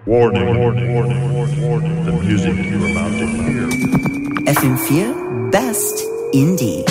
Warning, warning, warning, warning, warning. The music you're about to hear. FM4 Best Indie.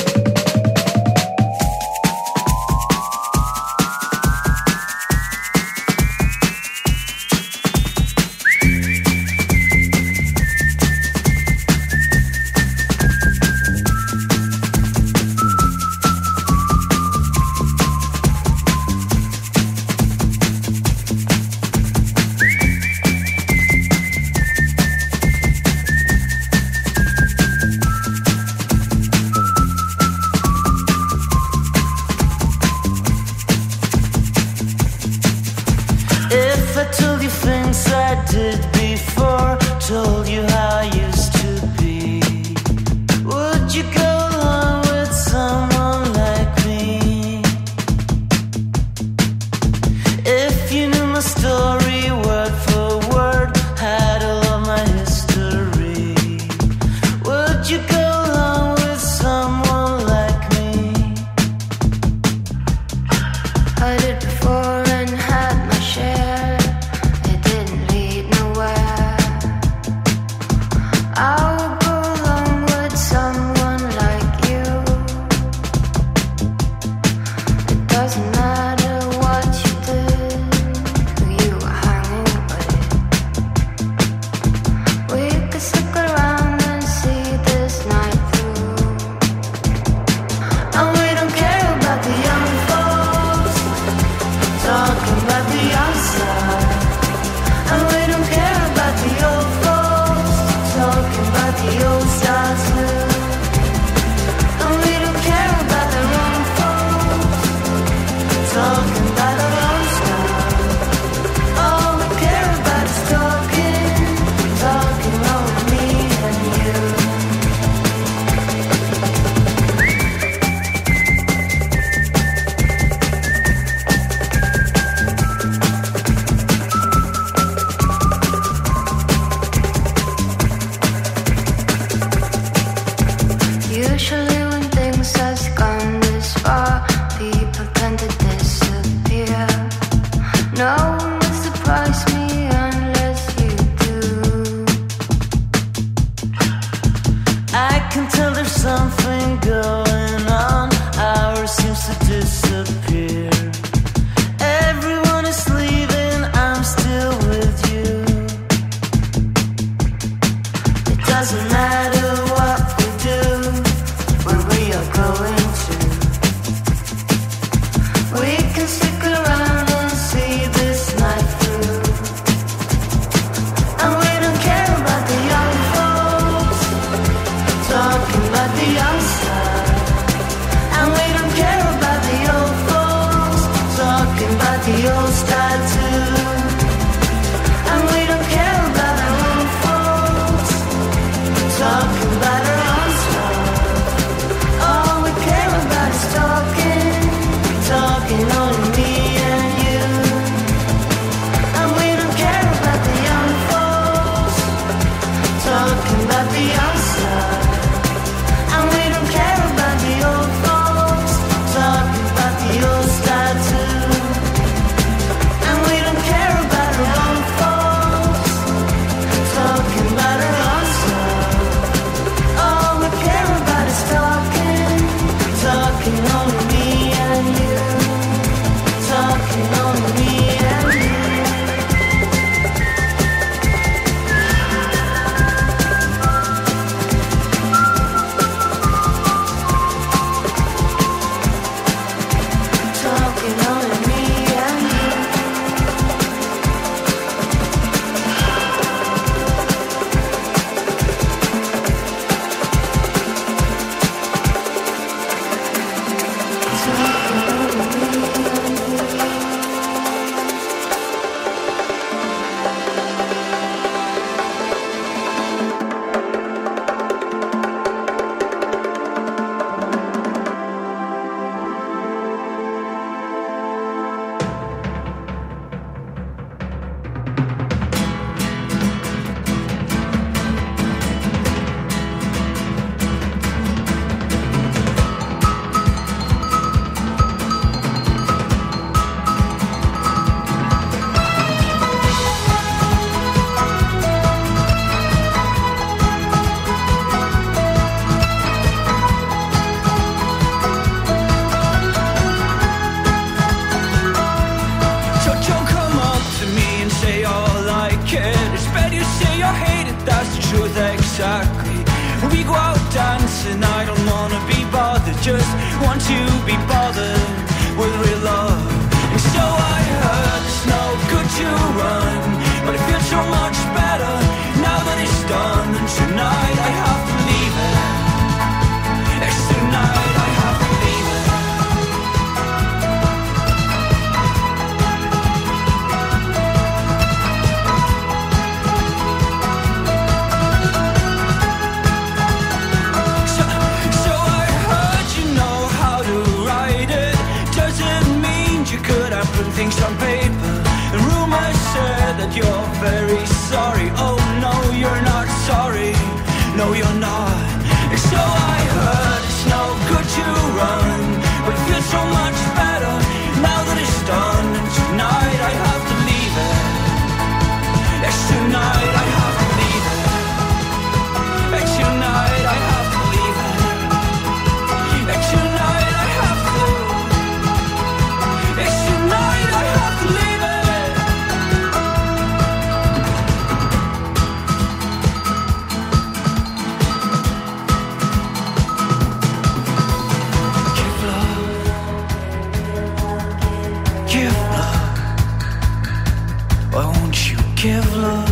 And we don't paper, and rumors say that you're very sorry. Oh no, you're not sorry. No, you're not. And so I heard it's no good to run, but it feels so much better now that it's done. And tonight I have to leave it. Yes, tonight I have to leave it. And tonight I have to leave it. And tonight I have to. And tonight I have to leave it. Give love. Why won't you give love?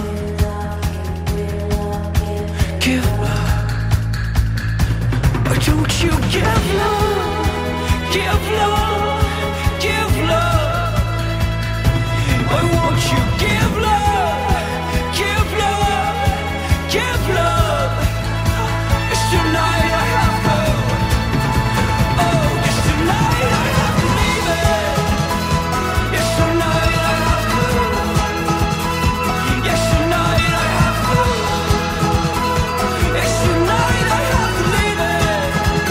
Give love. Why don't you give love? Give love. Give love. Why won't you give love? Give love. Give love. It's tonight I have to. Oh, it's tonight I have to leave it. Yes, tonight I have to. Yes, tonight I have to. Yes, tonight I have to leave it.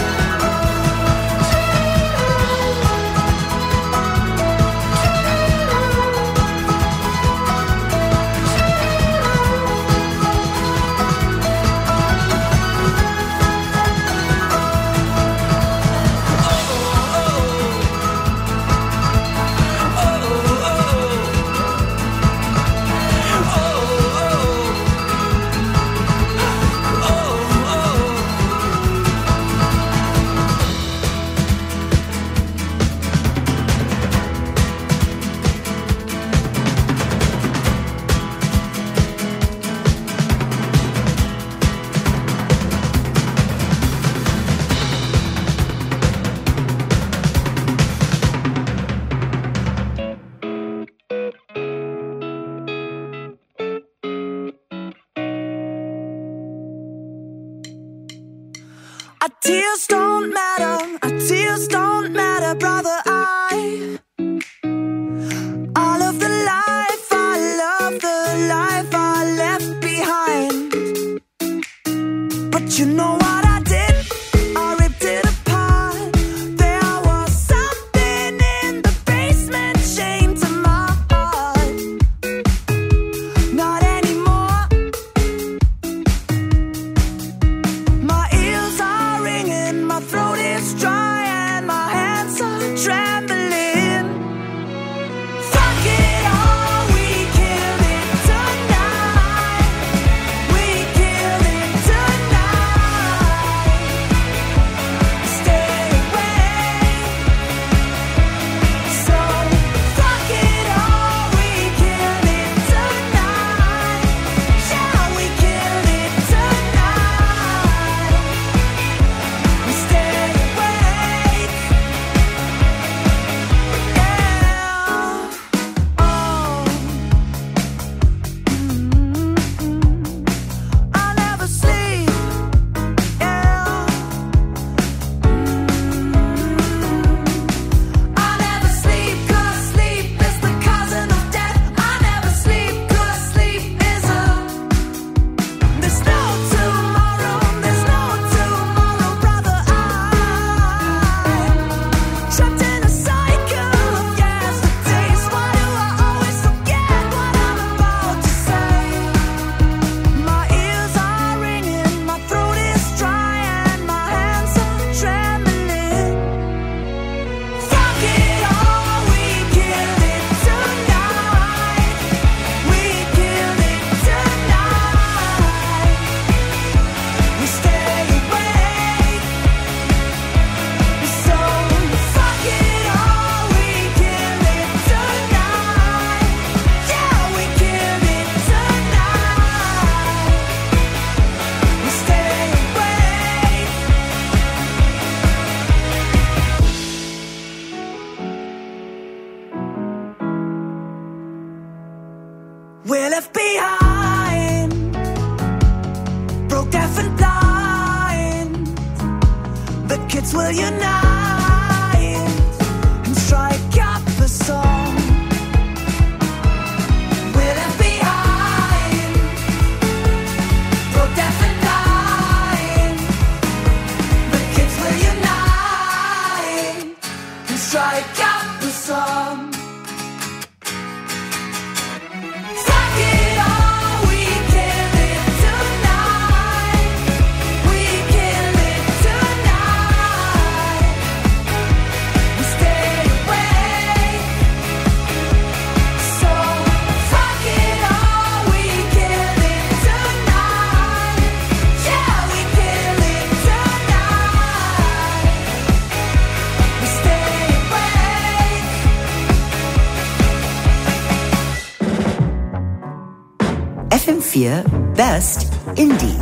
Our tears don't matter, our tears don't matter, brother. All of the life I love, the life I left behind. But you know what I did? I ripped it apart. There was something in the basement chained to my heart. Not anymore. My ears are ringing, my throat is dry, and my hands are trembling. Fuck it all, we killed it tonight. We killed it tonight. Stay away. So fuck it all, we killed it tonight. Yeah, we killed it tonight. We stay awake. Yeah. Oh. I'll never sleep. Yeah. I'll never sleep 'cause sleep is the cousin of death. I'll never sleep 'cause sleep is a. There's no tomorrow, there's no tomorrow, brother. I'm trapped in a cycle of yesterdays. Why do I always forget what I'm about to say? My ears are ringing, my throat is dry, and my hands are trembling. Fuck it all, we killed it tonight. We killed it tonight. We stay awake. So fuck it all, we killed it tonight. Yeah, we killed it tonight. We stay awake. We're left behind, broke, deaf, and blind. The kids will unite and strike up a song. FM4 Best Indie.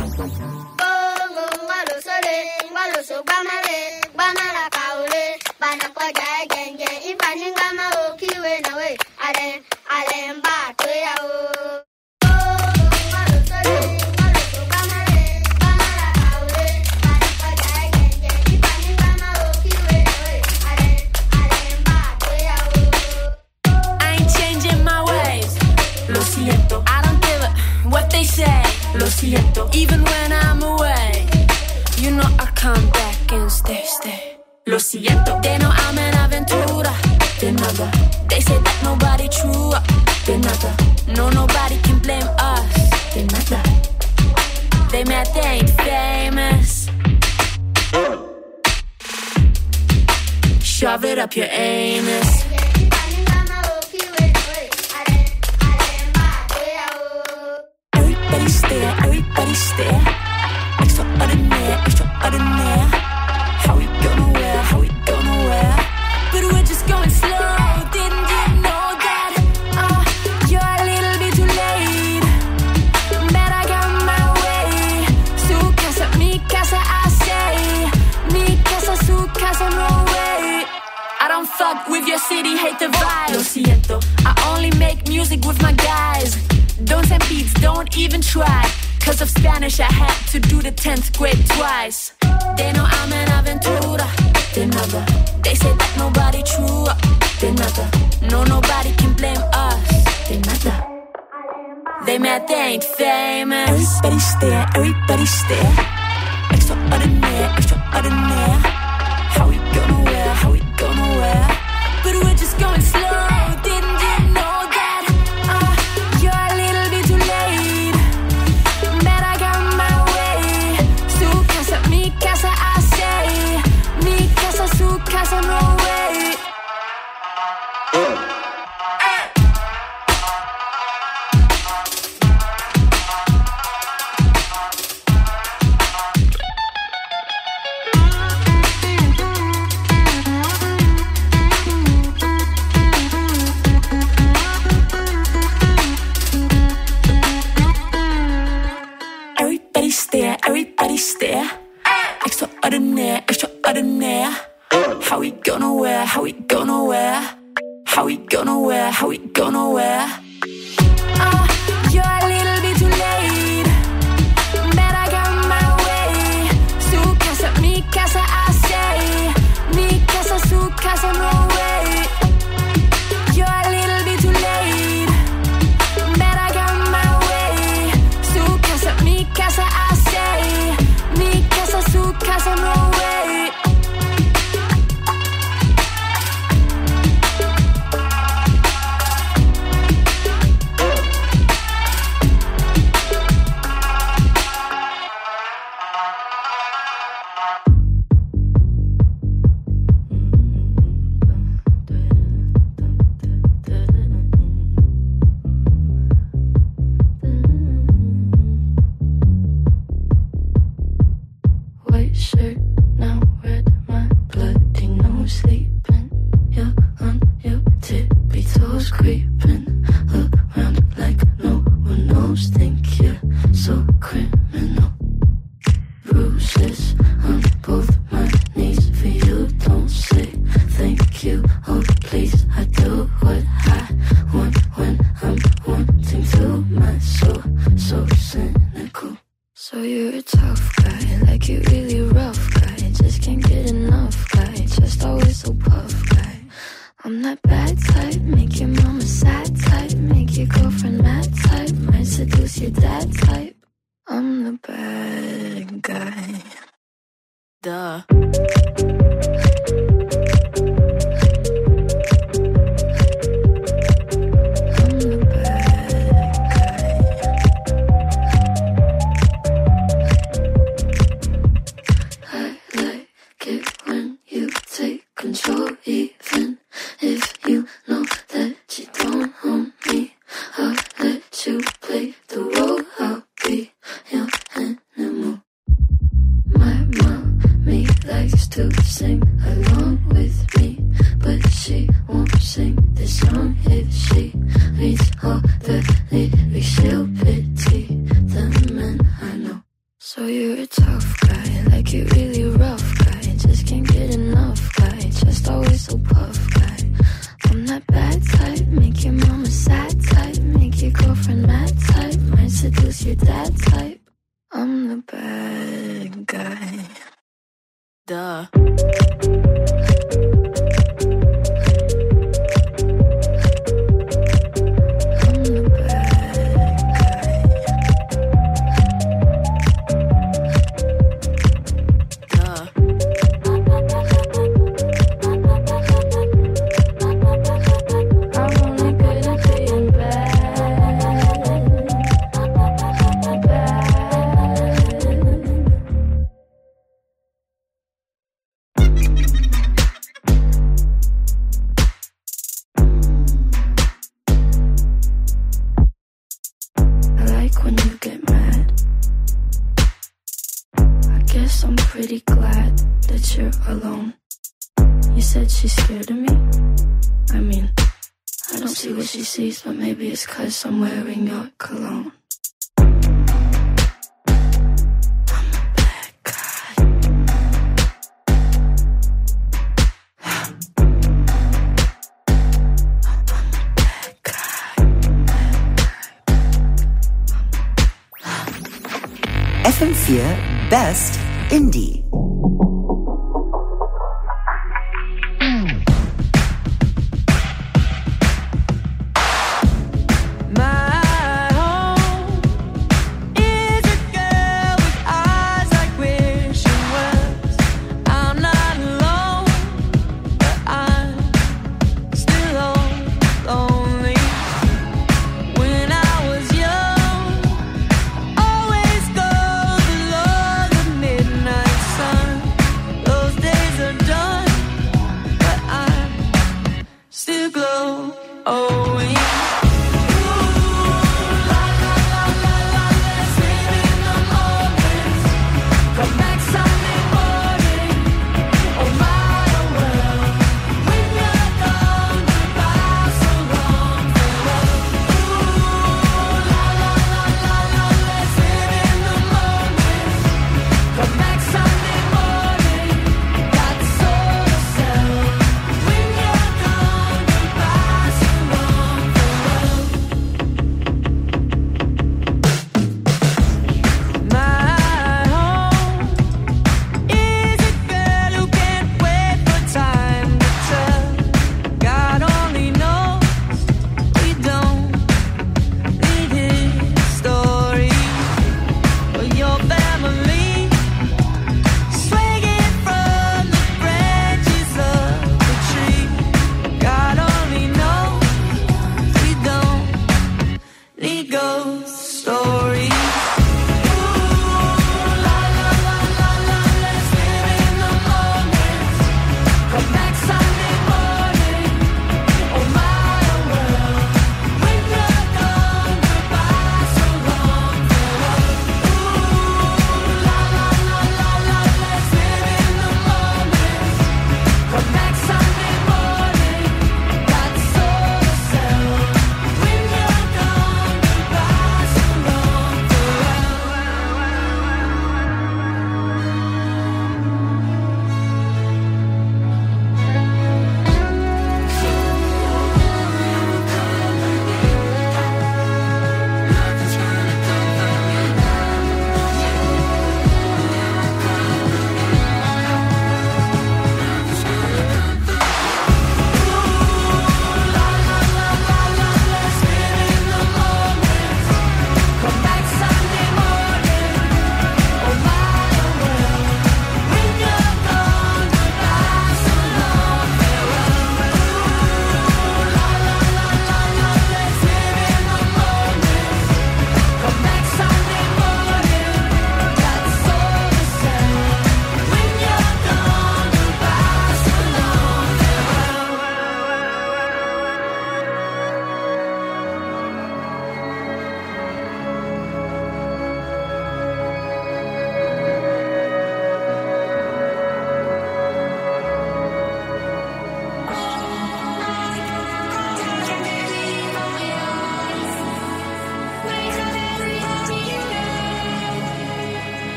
Lo siento, even when I'm away, you know I come back and stay. Lo siento, they know I'm an aventura. De nada, they say that nobody true. De nada, no nobody can blame us. De nada, they mad they ain't famous. Shove it up your anus. Everybody stare. Extraordinaire. How we gonna wear? But we're just going slow. Didn't you know that? You're a little bit too late. But I got my way. Su casa, mi casa, I say. Mi casa, su casa, no way. I don't fuck with your city, hate the vibe. Lo siento, I only make music with my guys. Don't send beats, don't even try. Cause of Spanish, I had to do the 10th grade twice. They know I'm an aventura. De nada, they say that nobody true. De nada, no nobody can blame us. De nada, they mad they ain't famous. Everybody stare. Extraordinaire. How we gonna wear? But we're just going slow. Didn't you know that? You're a little bit too late. But I got my way. Su casa, mi casa, I say. Mi casa, su casa, no way. Everybody stare. Extraordinaire. How we gonna wear? You're a little bit too late. But I got my way. Su casa, mi casa, I say. Mi casa, su casa, no way. You're a little bit too late. But I got my way. Su casa, mi casa, I say. Mi casa, su casa, no way. White shirt, now red, my bloody nose sleeping. You're on your tippy toes, creeping around like no one knows. Think you're so criminal. Bruises on both my knees for you. Don't say thank you, oh please. I do what I want when I'm wanting to. My soul, so cynical. So you're a tough guy, like you really rough guy. Just can't get enough guy, just always so puff guy. I'm that bad type, make your mama sad type. Make your girlfriend mad type, might seduce your dad type. I'm the bad guy. Duh. Control, even if you know that you don't own me. I'll let you play the role. I'll be your animal. My mommy like sad type, make your girlfriend mad type, might seduce your dad type. I'm the bad guy. Duh. I'm pretty glad that you're alone. You said she's scared of me? I mean, I don't see what she sees, but maybe it's 'cause I'm wearing your cologne. I'm a bad guy. I'm a bad guy. FM4 Best Indie. Sun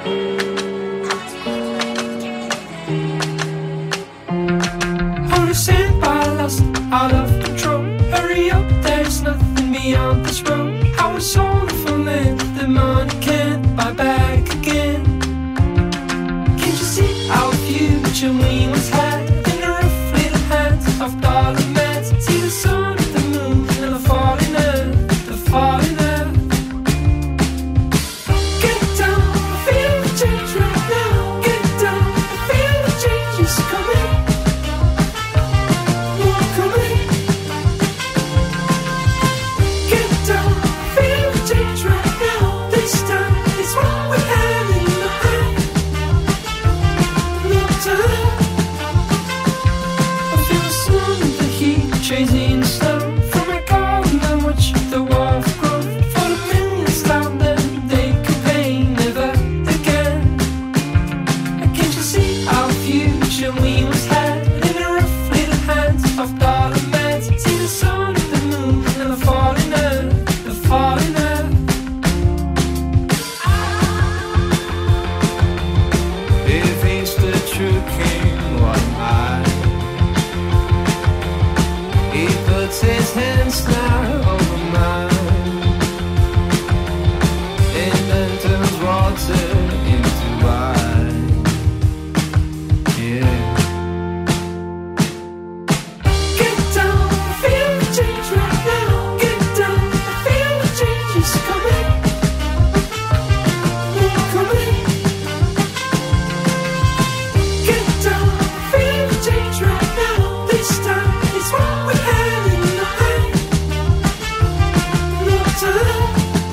Out of control, hurry up, there's nothing beyond this road. I was only for land that money can't buy back again. Can't you see our future we once had in the rough little hands of dollar mans? See the sun, the moon, and the falling earth, the falling earth. Get down, I feel the change right now. Get down, I feel the change is coming. Chasing the snow from my garden and watch the wall grow. For the millions down there, they can pay never again. Can't you see our future we once had in the rough little hands of dollar mans? See the sun, the moon, and the falling earth, the falling earth. If he's the true king, what am I? He puts his hands now over mine, and then turns water into wine. Yeah. Get down, I feel the change right now. Get down, I feel the change is coming. Coming. Get down, I feel the change right now. This time it's what we had in mind. No time.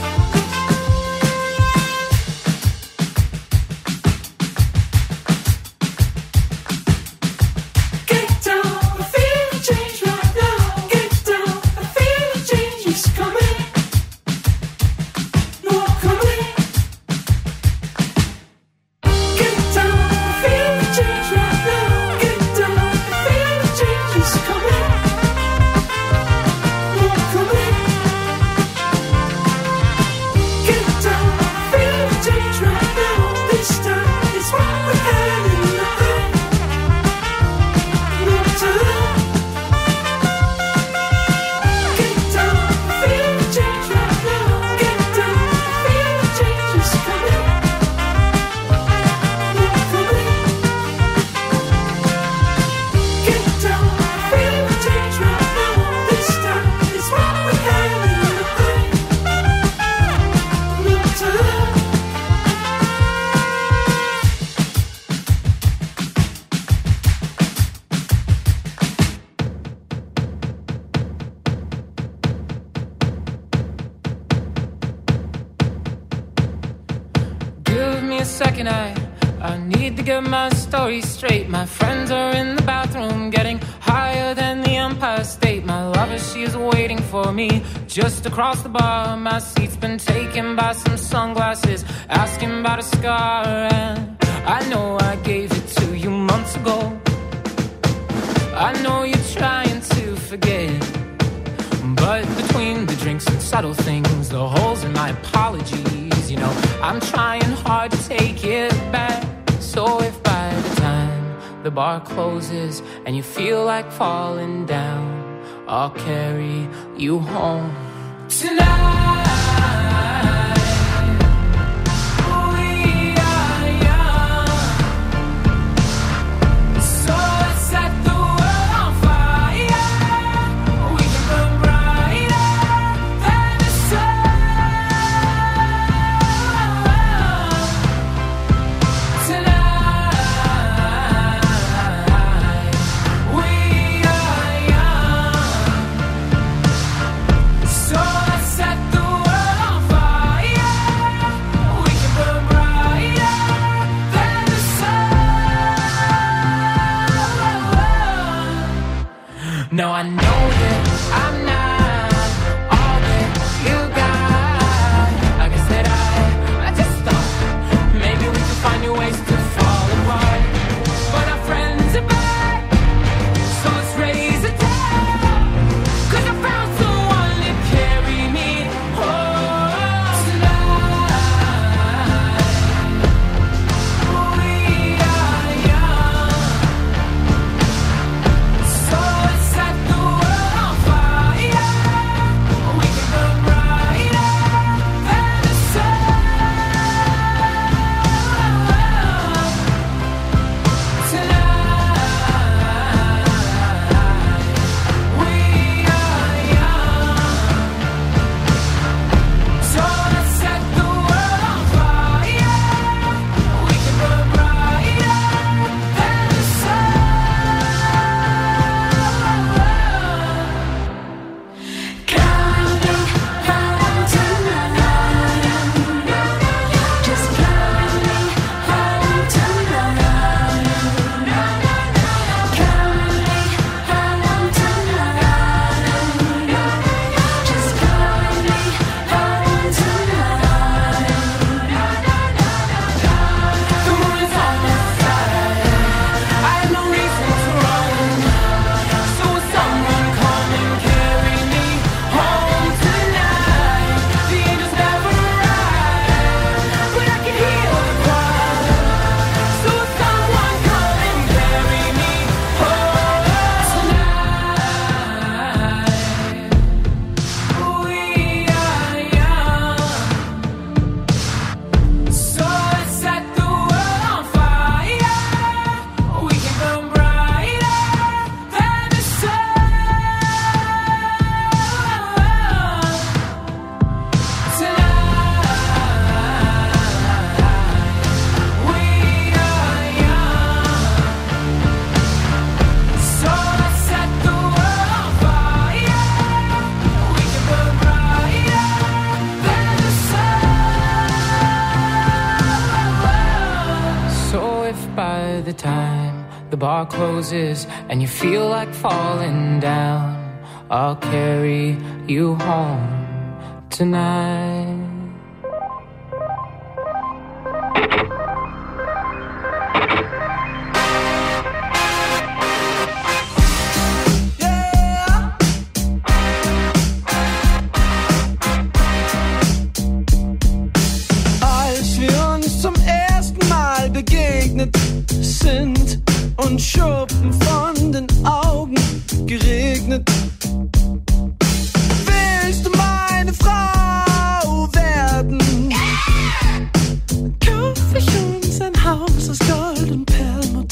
Get down, I feel the change right now. Get down, I feel the change is coming. No coming. Get down, I feel the change right now. Get down, I feel the change is coming. No coming. Get down, I feel the change right now. This time it's what we had in mind. No time. Get down, I feel the change right now. Get down, I feel the change is coming. No coming. Get down, I feel the change right now. This time it's what we had in mind. No time. Give me a second, I need to get my story straight. My friends are in the bathroom getting higher than the Empire State. My lover, she is waiting for me just across the bar. My seat's been taken by some sunglasses, asking about a scar. And I know I gave it to you months ago. I know you're trying to forget, but between the drinks and subtle things, the holes in my apologies, you know, I'm trying hard to take it back. So if by the time the bar closes and you feel like falling down, I'll carry you home tonight. We are young, so let's set the world on fire. We can burn brighter than the sun tonight. We are young, so let's set the world on fire. We can burn brighter than the sun. No, I know that I'm not all that you got. I guess that I just thought maybe we could find new ways to fall apart. But our friends are back, so let's raise a toast. 'Cause I found someone to carry me home tonight. the time the bar closes and you feel like falling down, I'll carry you home tonight. Sind und Schuppen von den Augen geregnet. Willst du meine Frau werden? Kauf ich uns ein Haus aus Gold und Perlmutt.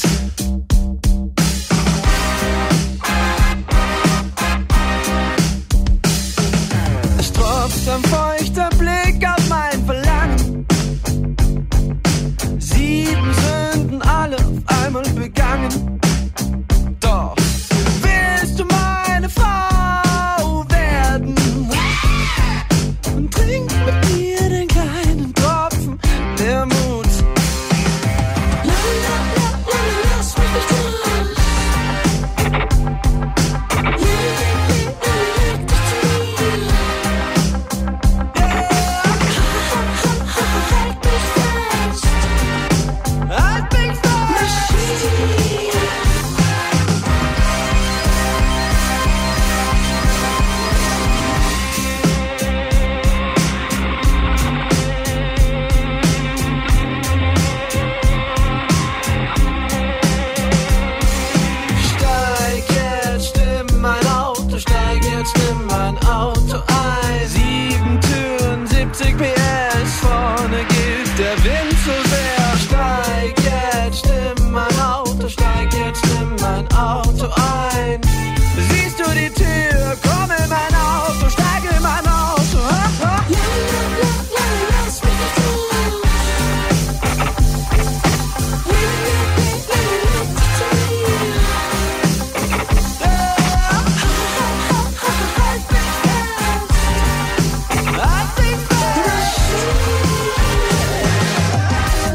Es tropft ein feuchter Blick auf mein Verlangen. 7 Sünden, alle auf einmal begangen. Doch willst du meine Frau werden? Und trink mit mir den kleinen Tropfen der Mut. Lass mich nicht los. Leg dich zu mir. Halt mich fest. Halt mich fest. Steig jetzt in mein Auto, steig jetzt in mein Auto ein. 7 Türen, 70 PS, vorne geht der Wind so sehr. Steig jetzt in mein Auto, steig jetzt in mein Auto ein. Siehst du die Tür, komm in mein Auto, steig in mein Auto. Lass mich nicht los. Halt mich fest.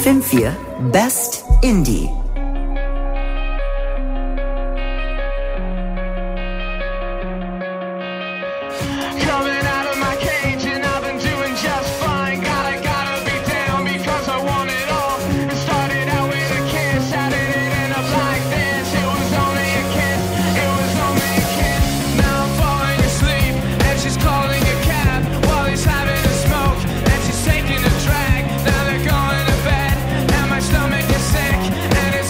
FM4 Best Indie. Coming out of my cage and I've been doing just fine. Gotta be down because I want it all. It started out with a kiss, how did it end up like this? It was only a kiss, it was only a kiss. Now I'm falling asleep and she's calling a cab while he's having a smoke and she's taking a drag. Now they're going to bed and my stomach is sick and it's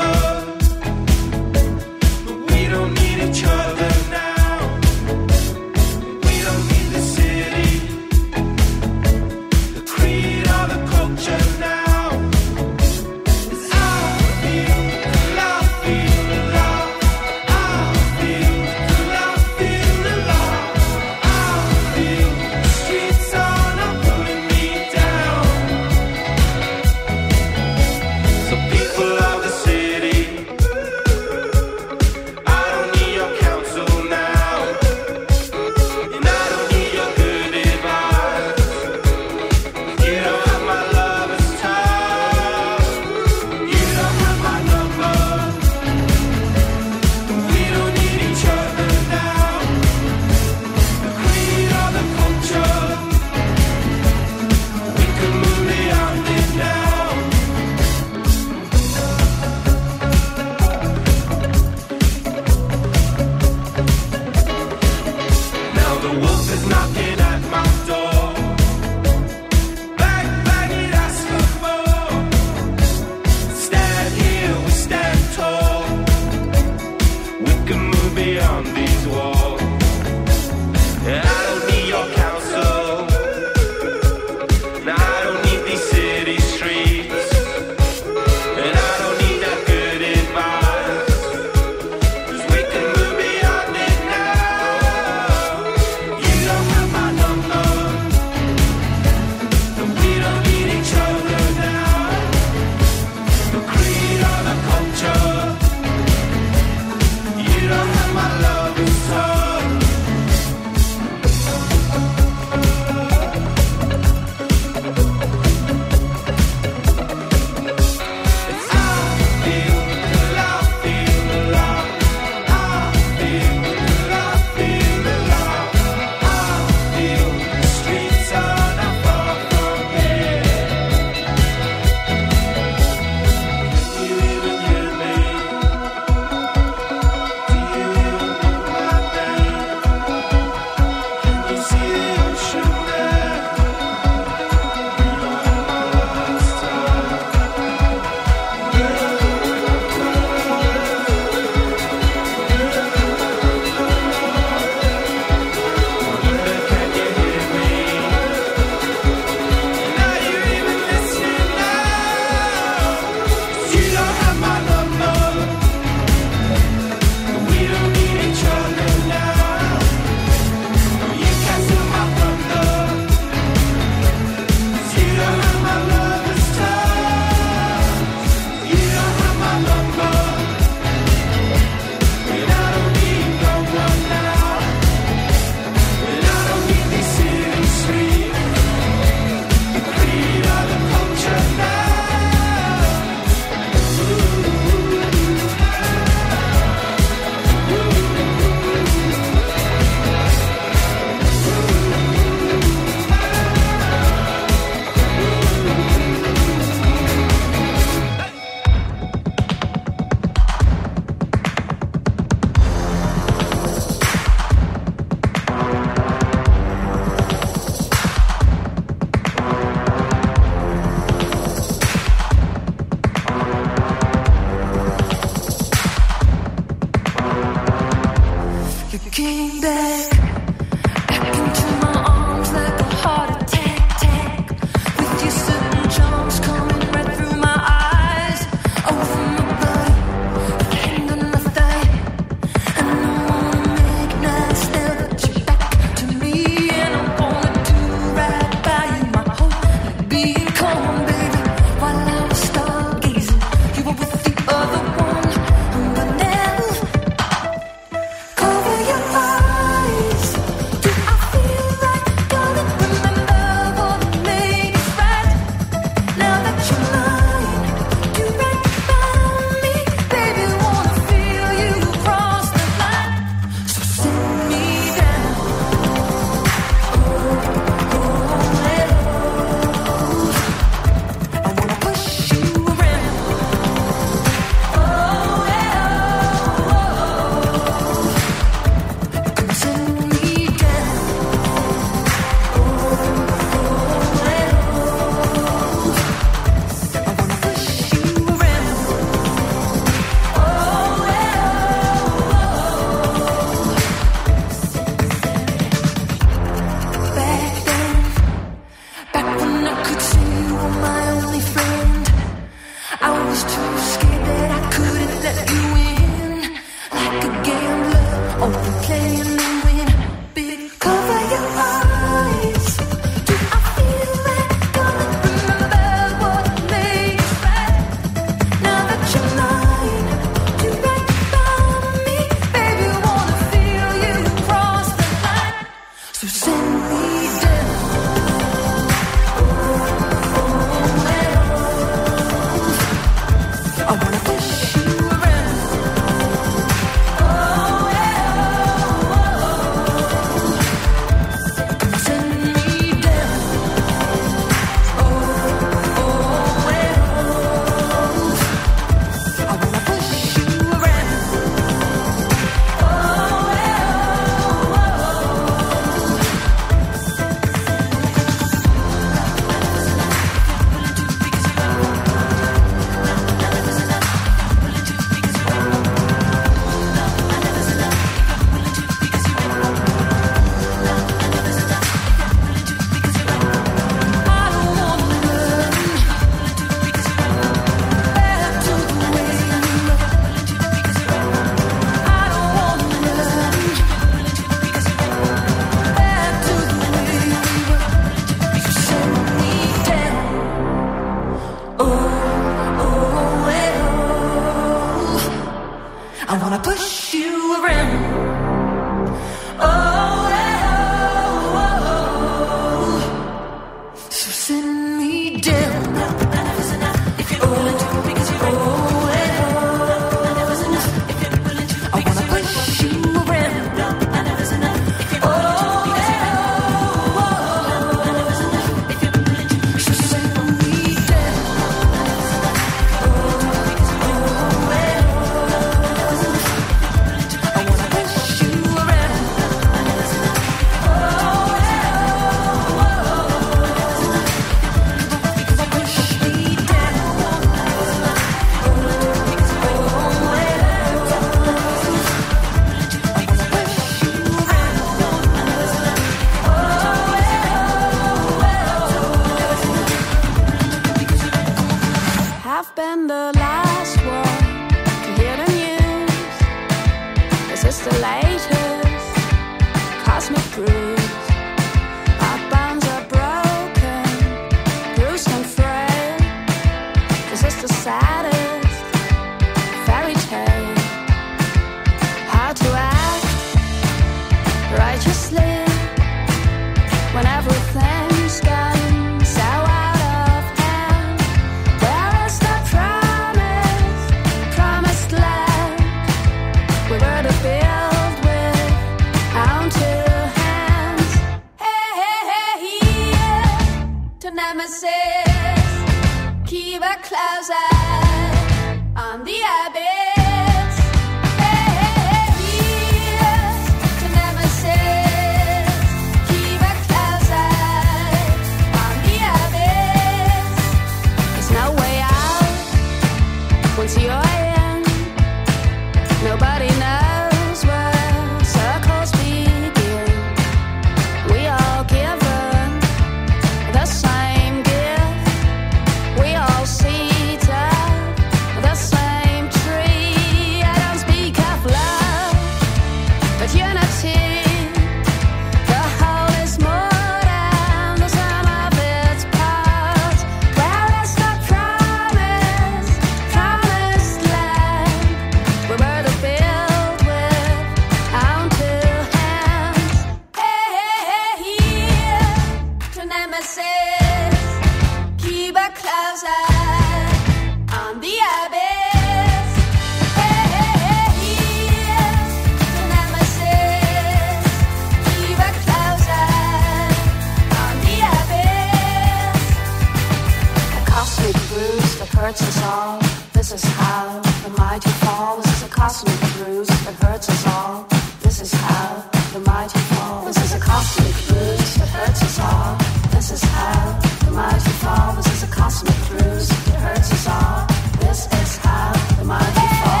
nemesis. Keep a close eye on the abyss. Hey, hey, here's to nemesis. Keep a close eye on the abyss. There's no way out once you're in. Nobody knows where circles begin. We all given the same gift. We all seated the same tree. I don't speak of love, but unity. The whole is more than the sum of its parts. Where is the promise, promised land? We were to build with our two hands. Hey, hey, hey, here to nemesis. Keep a close eye on the abyss. Hey, hey, hey, here to nemesis. Keep a close eye on the abyss. A cosmic bruise that hurts us all. This is how the mighty fall. This is a cosmic bruise that hurts us all. This is how the mighty fall. This is a cosmic bruise that hurts us all. This is how the mighty fall. This is a cosmic bruise that hurts us all. This is how the mighty fall.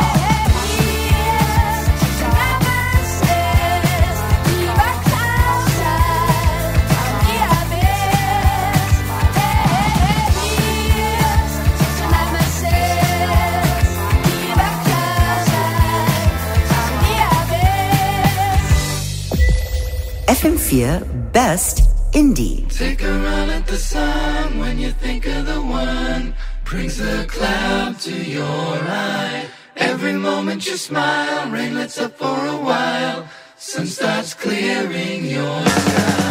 FM4 Best Indie. Take a run at the sun when you think of the one. Brings a cloud to your eye. Every moment you smile, rain lets up for a while. Sun starts clearing your sky.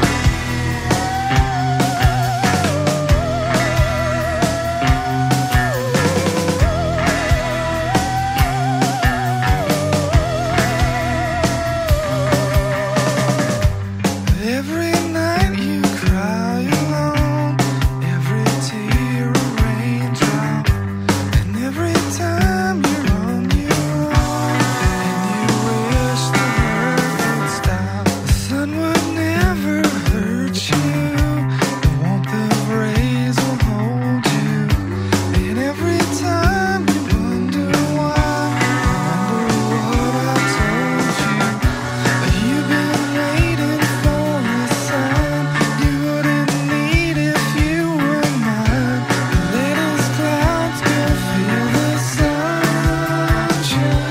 Every night you cry alone, every tear a raindrop, and every time you're on your own, and you wish the earth would stop. The sun would never hurt you, the warmth of rays will hold you, and every time you wonder why, remember what I told you. You've been waiting for a sign you wouldn't need if you were mine. Let us clouds go feel the sunshine.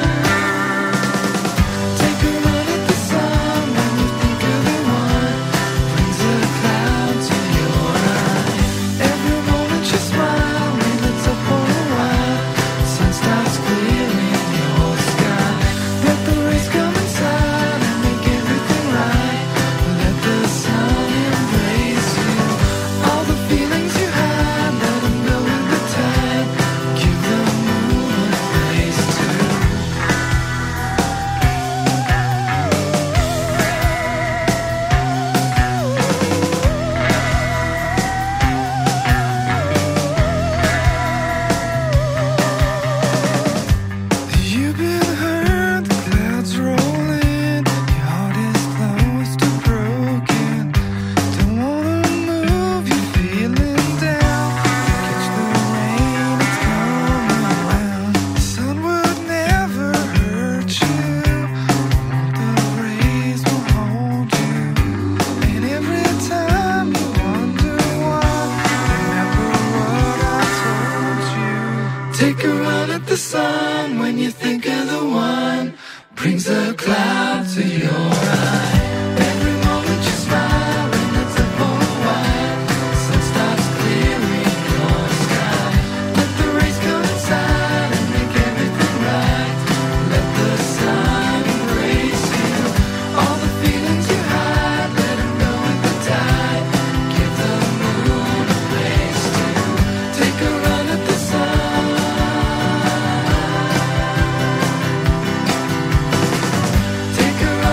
Take a run at the sun when you think of the one. Brings a cloud to your eye. Every moment you smile, rain lets up for a while. Sun starts clearing your sky. Let the rays come inside and make everything right. Let the sun embrace you. All the feelings you hide, let them go with the tide. Give the moon a place to. You've been hurt, the clouds roll in. Your heart is close to broken. Don't wanna move, you're feeling down. Catch the rain, it's coming around. The sun would never hurt you. The rays will hold you. And every time you wonder why, remember what I told you. Take a run at the sun when you think of the one. Brings a cloud to your eye. Every moment you smile, rain lets up for a while. Sun starts clearing your sky. Let the rays come inside and make everything right. Let the sun embrace you. All the feelings you hide, let them go with the tide. Give the moon a place to. Take a run at the sun. Take a run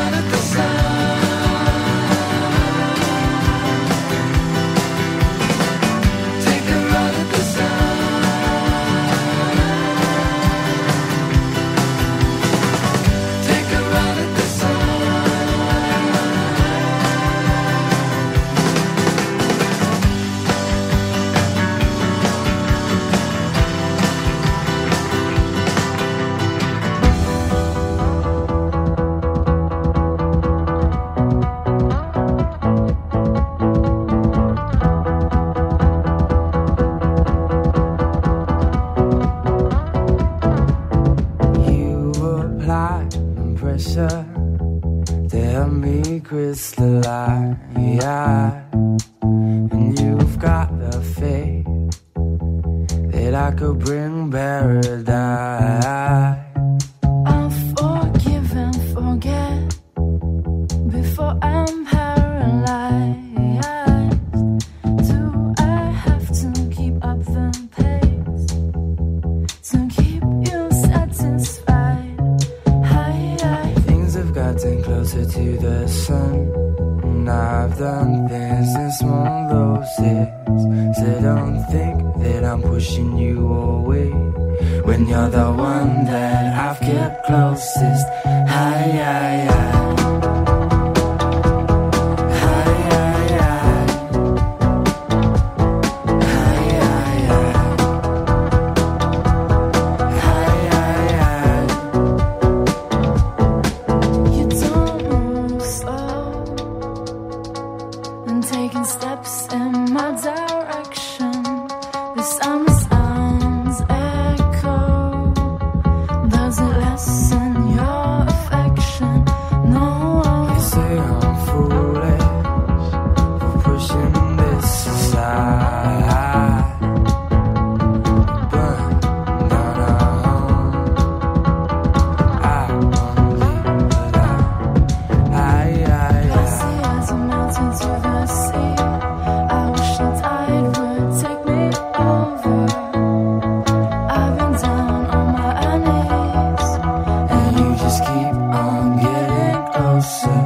got the faith that I could bring paradise. I'll forgive and forget before I'm paralyzed. Do I have to keep up the pace to keep you satisfied? Things have gotten closer to the sun, and I've done things in small doses. So don't think that I'm pushing you away when you're the one that I've kept closest. You don't move slow and taking steps in my direction. The summer sounds echo. Does it lessen your affection? No. You say I'm foolish for pushing this aside. Burn down our home. I wanna leave without. Glassy as a mountain to the sea. I wish the tide would take me over. I've been down on my knees. And you just keep on getting closer.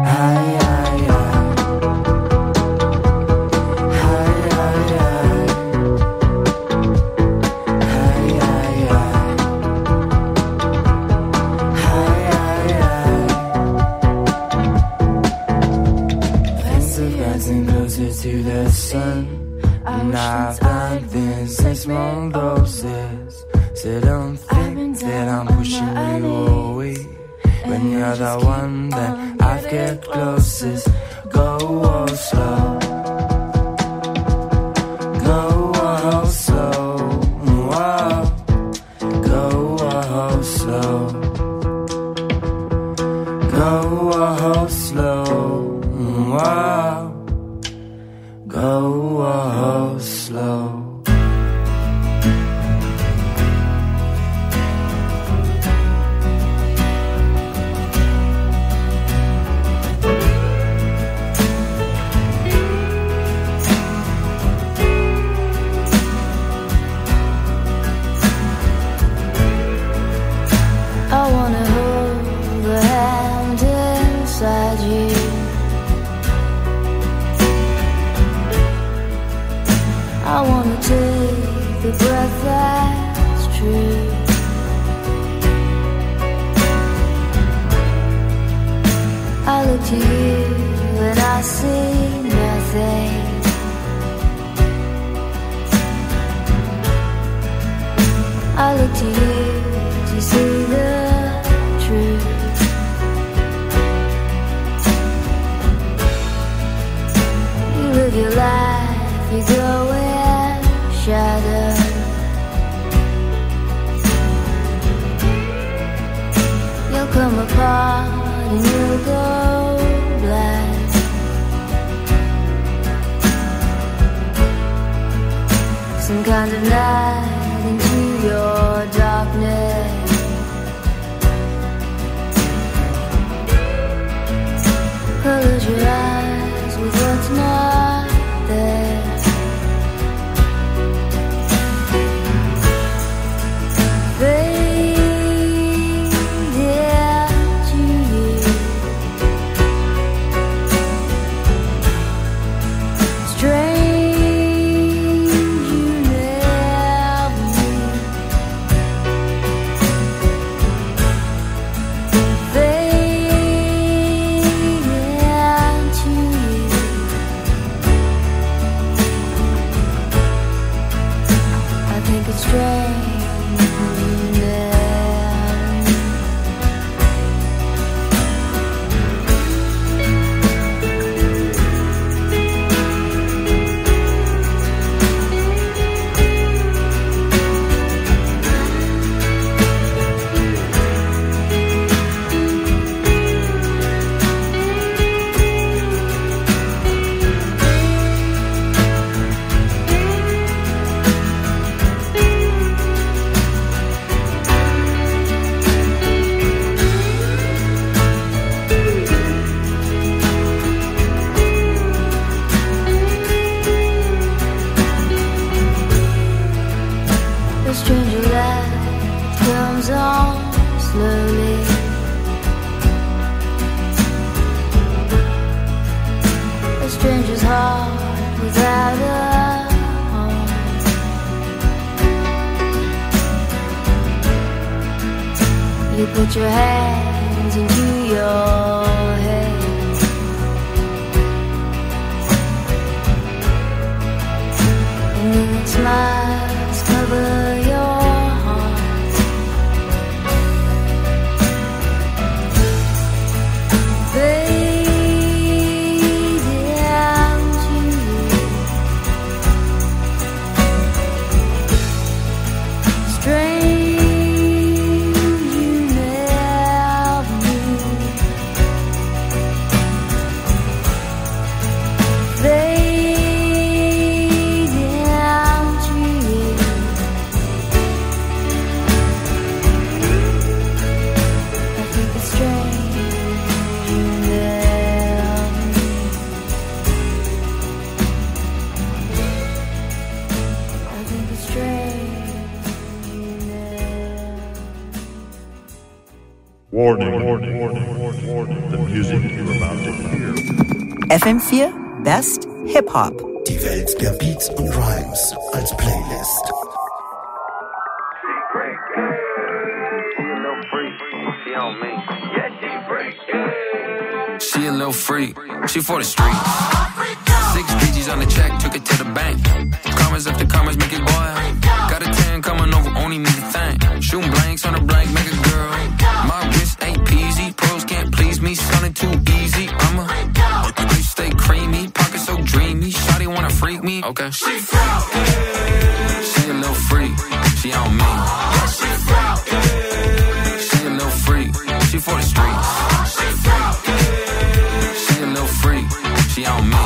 Things are getting closer to the sun, and I've done things in small doses. So don't think that I'm pushing you away when you're the one that I've kept closest. Go slow. Go slow. Whoa. Go slow. Go slow. Whoa. Go slow. I wanna hold the hand inside you. I wanna take the breath that's true. I look to you and I see nothing. I look to you to see the truth. You live your life, you go in shadow. You'll come apart and you'll go black. Some kind of night into your darkness. Close your eyes with what's not there. Fade into you. Strange you never meet. Fade into Put your hands into your head. And then smiles cover your heart. Warning, warning, warning, warning, warning. The music you're about to hear. FM4 Best Hip Hop. Die Welt der Beats und Rhymes als Playlist. She a little freak, she for the streets. 6 digits on the check, took it to the bank. Commas after commas, make it boil. Got a 10 coming over, only me to thank. Shooting blanks on a blank, make a girl. My wrist ain't peasy, pros can't please me, sounding too easy. I stay creamy, pocket so dreamy. Shawty wanna freak me, okay. She a little freak, she on me. She a little freak, she for the streets. She a little freak, she on me.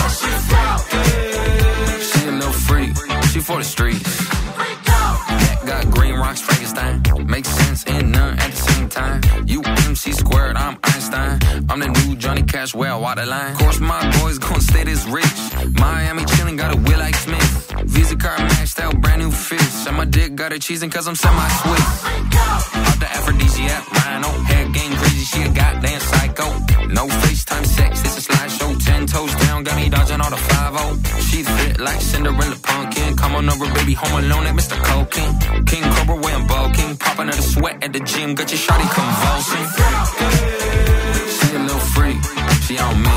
She a little freak, she for the streets. Neck got green rocks, Frankenstein. Makes sense and none at the same time. You MC squared, I'm Einstein. I'm the new Johnny Cash, well, water line. Of course, my boys gon' stay this rich. Miami chillin', got a Will like Smith. Visa card maxed out, brand new fish. And my dick got her cheesing cause I'm semi-Swiss. Out the aphrodisiac, rhino. Hair game crazy, she a goddamn psycho. No FaceTime sex, it's a slideshow. 10 toes down, got me dodging all the 5-0. She fit like Cinderella pumpkin. Come on over, baby, home alone at Mr. Coking. King Cobra wearing bulking. Popping out the sweat at the gym, got your shawty convulsing. She a little freak, she on me.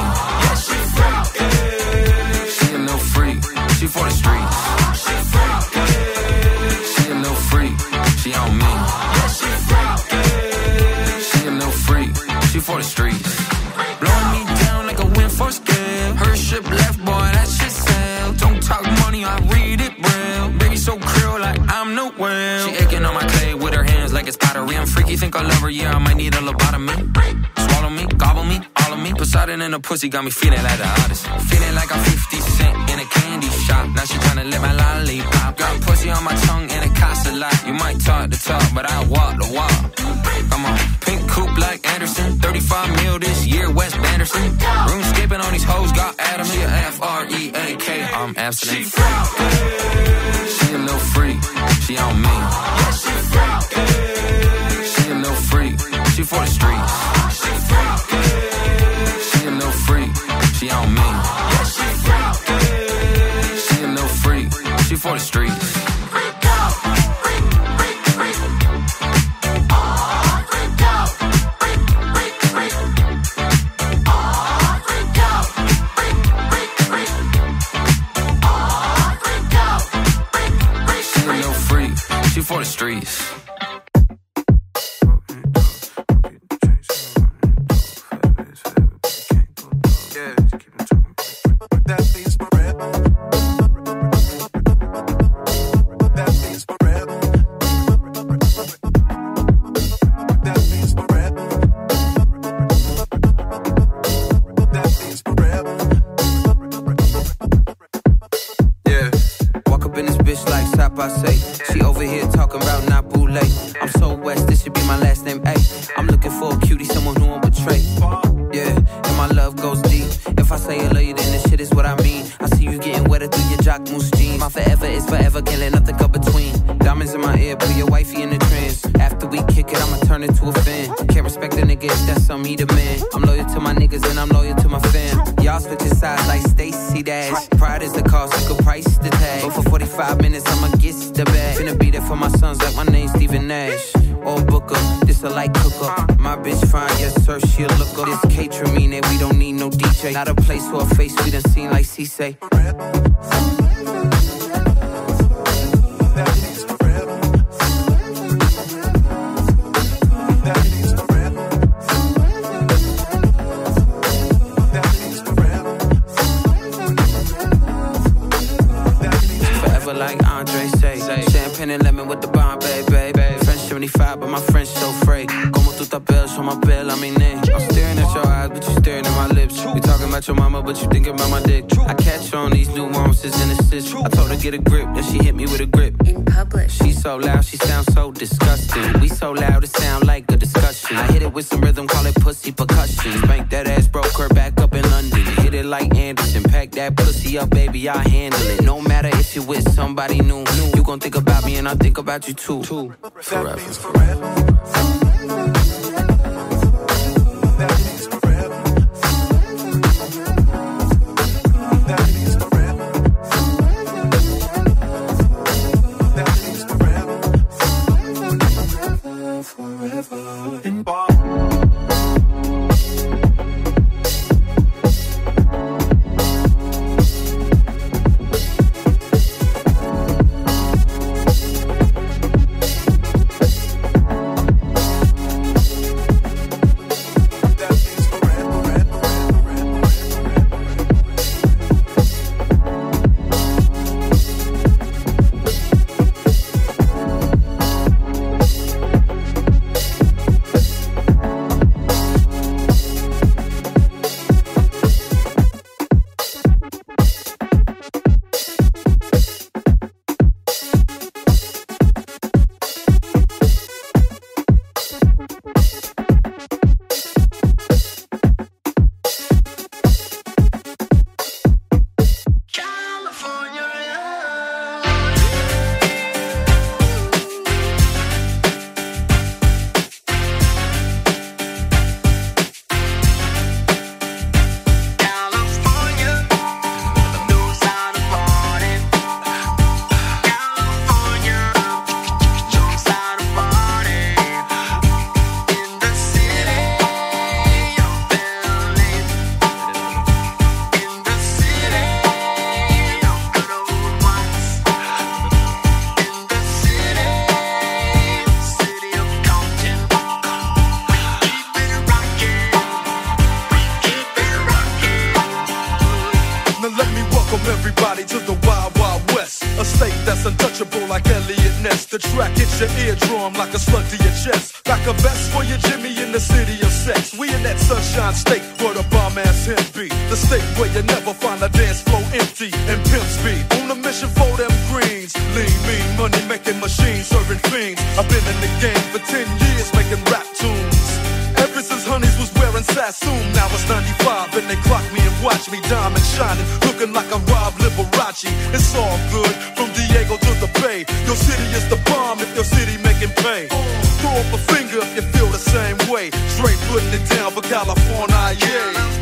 She a little freak, she for the streets. She a little freak, she on me. She a little freak, she for the streets. Blowing me down like a wind force gale. Her ship left, boy, that shit sail. Don't talk money, I read it real. Baby so krill like I'm no whale. She aching on my clay with her hands like it's pottery. I'm freaky, think I love her, yeah, I might need a lobotomy. Swallow me, gobble me, all of me. Poseidon in a pussy got me feeling like the Odyssey. Feeling like I'm 50 Cent in a candy shop. Now she tryna lick my lollipop. Got pussy on my tongue and it costs a lot. You might talk the talk, but I walk the walk. Come on, pink coupe like Anderson. 35 mil this year, West Banderson. Roomscaping on these hoes, got Adam. She a F-R-E-A-K, I'm abstinent. She a little freak, she on me. She a little freak, she for the streets. She a little freak, she on me. She a little freak, she for the streets. She for the streets. She over here talking about Nabule. I'm so west, this should be my last name. Ay, I'm looking for a cutie, someone who won't betray. Yeah, and my love goes deep. If I say I love you, then this shit is what I mean. I see you getting wetter through your jock moose jeans. My forever is forever, can't let nothing come between. Diamonds in my ear, put your wifey in the trance. After we kick it, I'ma turn it to a fan. Can't respect a nigga if that's something he demand. I'm loyal to my niggas and I'm loyal to my fam. Y'all switching sides like Stacey Dash. Pride is the cost, you could price the tag. But for 45 minutes, I'ma get the bag. Finna be there for my sons like my name's Stephen Nash. Or Booker, this a light cooker. My bitch fine, yes sir, she a looker. This catering mean that we don't need no DJ. Not a place for a face we done seen like C-Say. Like Andre say, champagne and lemon with the Bombay, baby. French 75, but my French so fake. Como tu tapel, show my bill, I mean name. I'm staring at your eyes, but you staring at my lips. We talking about your mama, but you thinking about my dick. I catch on these nuances in the stitch. I told her get a grip, then she hit me with a grip. In public. She so loud, she sounds so disgusting. We so loud, it sound like a discussion. I hit it with some rhythm, call it pussy percussion. Spank that ass, broke her back up in London. Hit it like Anderson, pack that pussy up, baby, I handle it. No matter if you with somebody new, you gon' think about me and I think about you too. Forever. The track hits your eardrum like a slug to your chest. Like a vest for your Jimmy in the city of sex. We in that sunshine state where the bomb ass him be. The state where you never find a dance floor empty and pimp speed. On a mission for them greens. Lean, mean, money making machines, serving fiends. I've been in the game for 10 years making rap tunes. Ever since Honeys was wearing Sassoon. Now it's 95 and they clock me and watch me diamond shining. Looking like a Rob Liberace. It's all good from Diego to the Bay. Your city is the bomb if your city making pay. Throw up a finger if you feel the same way. Straight putting it down for California, yeah.